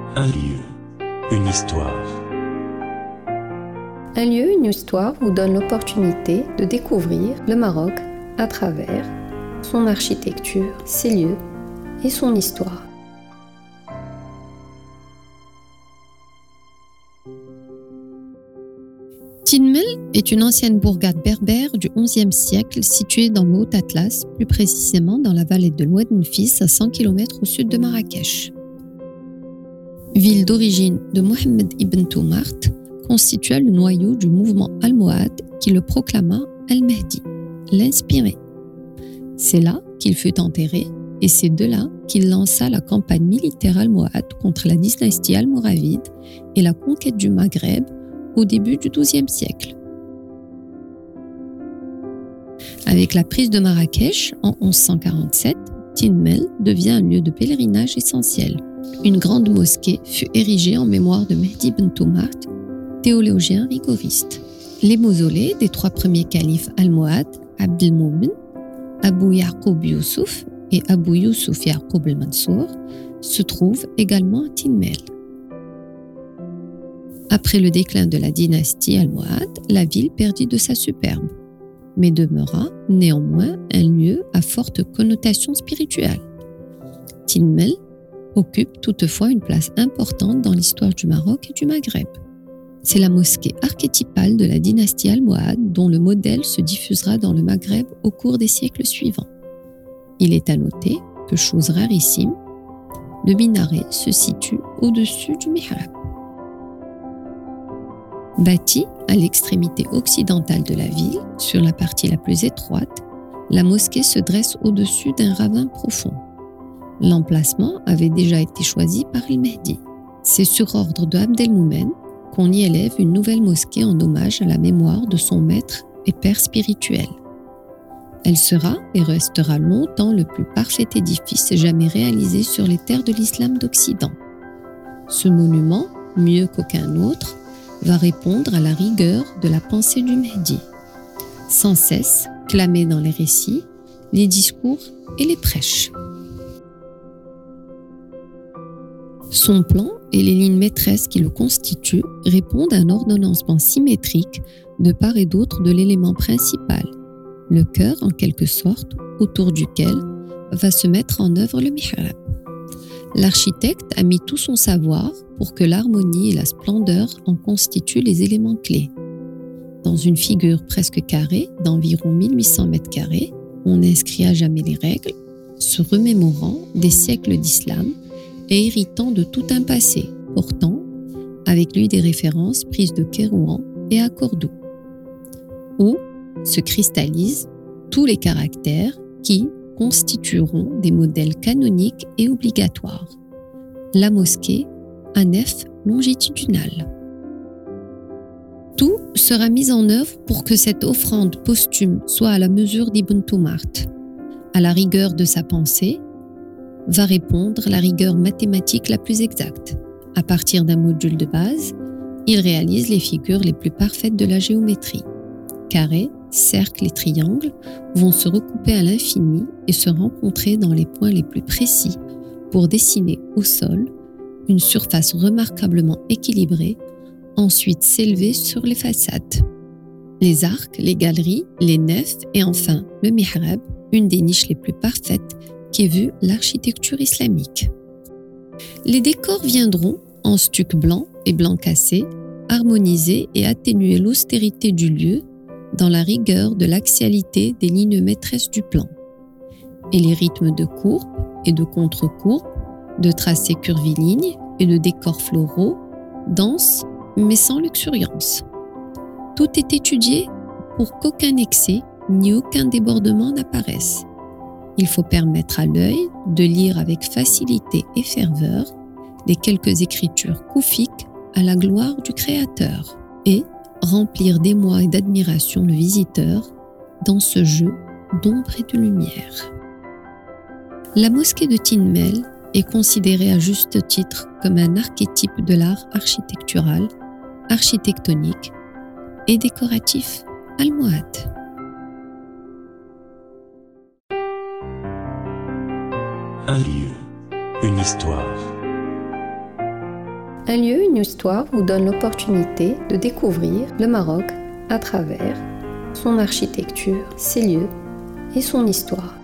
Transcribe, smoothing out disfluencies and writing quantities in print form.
Un lieu, une histoire. Un lieu, une histoire vous donne l'opportunité de découvrir le Maroc à travers son architecture, ses lieux et son histoire. Tin Mel est une ancienne bourgade berbère du XIe siècle située dans le Haut-Atlas, plus précisément dans la vallée de l'Oued Nfis à 100 km au sud de Marrakech. Ville d'origine de Mohammed ibn Toumart, constitua le noyau du mouvement almohade qui le proclama Al-Mahdi, l'inspiré. C'est là qu'il fut enterré et c'est de là qu'il lança la campagne militaire almohade contre la dynastie almoravide et la conquête du Maghreb au début du XIIe siècle. Avec la prise de Marrakech en 1147, Tin Mel devient un lieu de pèlerinage essentiel. Une grande mosquée fut érigée en mémoire de Mehdi ibn Toumart, théologien rigoriste. Les mausolées des trois premiers califes almohades, Abdelmoumen, Abou Yaqub Youssouf et Abou Youssouf Yaqub el-Mansour, se trouvent également à Tin Mel. Après le déclin de la dynastie almohade, la ville perdit de sa superbe, mais demeura néanmoins un lieu à forte connotation spirituelle. Tin Mel occupe toutefois une place importante dans l'histoire du Maroc et du Maghreb. C'est la mosquée archétypale de la dynastie almohade dont le modèle se diffusera dans le Maghreb au cours des siècles suivants. Il est à noter que, chose rarissime, le minaret se situe au-dessus du mihrab. Bâtie à l'extrémité occidentale de la ville, sur la partie la plus étroite, la mosquée se dresse au-dessus d'un ravin profond. L'emplacement avait déjà été choisi par el-Mehdi. C'est sur ordre de Abdelmoumen qu'on y élève une nouvelle mosquée en hommage à la mémoire de son maître et père spirituel. Elle sera et restera longtemps le plus parfait édifice jamais réalisé sur les terres de l'islam d'Occident. Ce monument, mieux qu'aucun autre, va répondre à la rigueur de la pensée du Mehdi, sans cesse clamé dans les récits, les discours et les prêches. Son plan et les lignes maîtresses qui le constituent répondent à un ordonnancement symétrique de part et d'autre de l'élément principal, le cœur en quelque sorte, autour duquel va se mettre en œuvre le mihrab. L'architecte a mis tout son savoir pour que l'harmonie et la splendeur en constituent les éléments clés. Dans une figure presque carrée d'environ 1800 m², on inscrit à jamais les règles, se remémorant des siècles d'islam et héritant de tout un passé, portant avec lui des références prises de Kérouan et à Cordoue, où se cristallisent tous les caractères qui constitueront des modèles canoniques et obligatoires. La mosquée à nef longitudinale. Tout sera mis en œuvre pour que cette offrande posthume soit à la mesure d'Ibn Toumart. À la rigueur de sa pensée, va répondre la rigueur mathématique la plus exacte. À partir d'un module de base, il réalise les figures les plus parfaites de la géométrie. Carrés, cercles et triangles vont se recouper à l'infini et se rencontrer dans les points les plus précis pour dessiner au sol une surface remarquablement équilibrée, ensuite s'élever sur les façades. Les arcs, les galeries, les nefs et enfin le mihrab, une des niches les plus parfaites qu'ait vue l'architecture islamique. Les décors viendront en stuc blanc et blanc cassé, harmoniser et atténuer l'austérité du lieu dans la rigueur de l'axialité des lignes maîtresses du plan, et les rythmes de courbes et de contre-courbes, de tracés curvilignes et de décors floraux, denses mais sans luxuriance. Tout est étudié pour qu'aucun excès ni aucun débordement n'apparaisse. Il faut permettre à l'œil de lire avec facilité et ferveur les quelques écritures koufiques à la gloire du Créateur et remplir d'émoi et d'admiration le visiteur dans ce jeu d'ombre et de lumière. La mosquée de Tin Mel est considérée à juste titre comme un archétype de l'art architectural, architectonique et décoratif almohade. Un lieu, une histoire. Un lieu, une histoire vous donne l'opportunité de découvrir le Maroc à travers son architecture, ses lieux et son histoire.